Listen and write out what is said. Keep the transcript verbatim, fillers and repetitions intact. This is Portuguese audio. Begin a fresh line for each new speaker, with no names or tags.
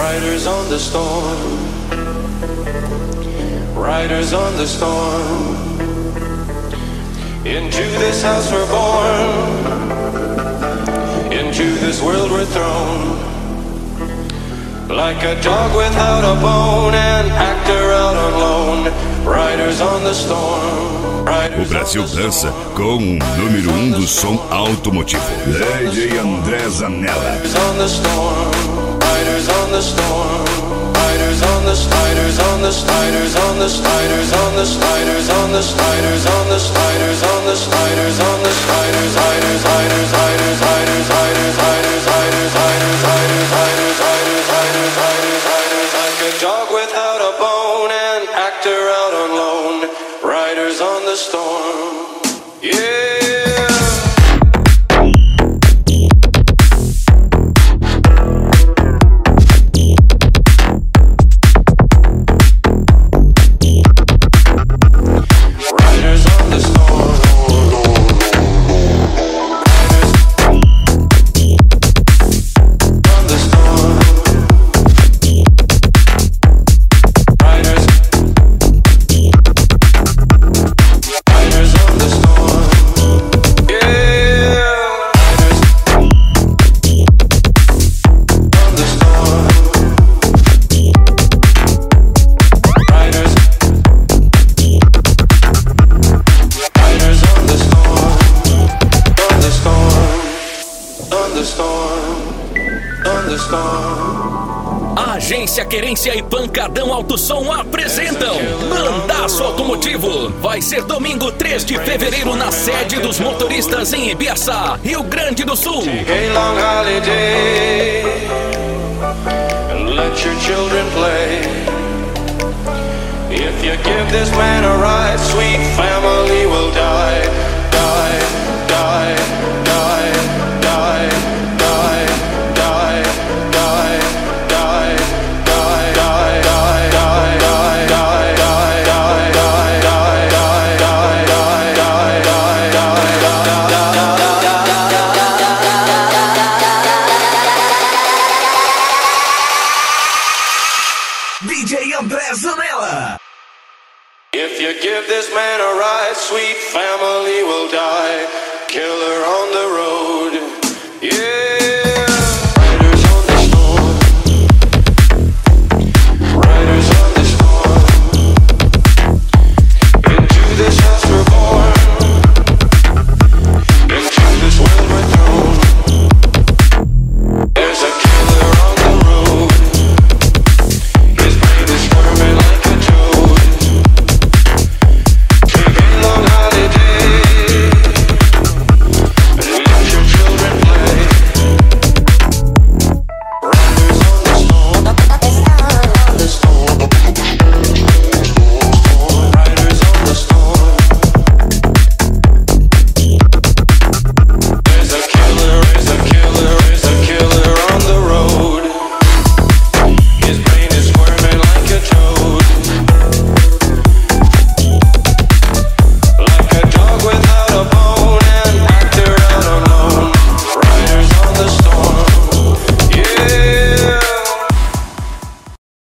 Riders on the storm, riders on the storm. Into this house we're born, into this world we're thrown. Like a dog without a bone, an actor out on loan. Riders on the storm.
O Brasil dança com o número um do som automotivo. D J André Zanella.
Riders on the storm, riders on the storm. Riders on the sliders on the sliders on the sliders on the sliders on the sliders on the sliders on the sliders on the sliders. Riders, riders, riders, riders, riders, riders, riders, riders, riders, riders, riders, riders, riders, riders. Like a dog without a bone, an actor out on loan. Riders on the storm, yeah.
Agência Querência e Pancadão Alto Som apresentam Bandaço Automotivo. Vai ser domingo três de fevereiro na sede dos motoristas em Ibiaçá, Rio Grande do Sul. If you give this man a ride, sweet family will die, die, die, die, die, die, die, die, die, die, die, die, die, die, die,
D J André Zanella.
If you give this man a ride, sweet family will die. Killer on the road, yeah.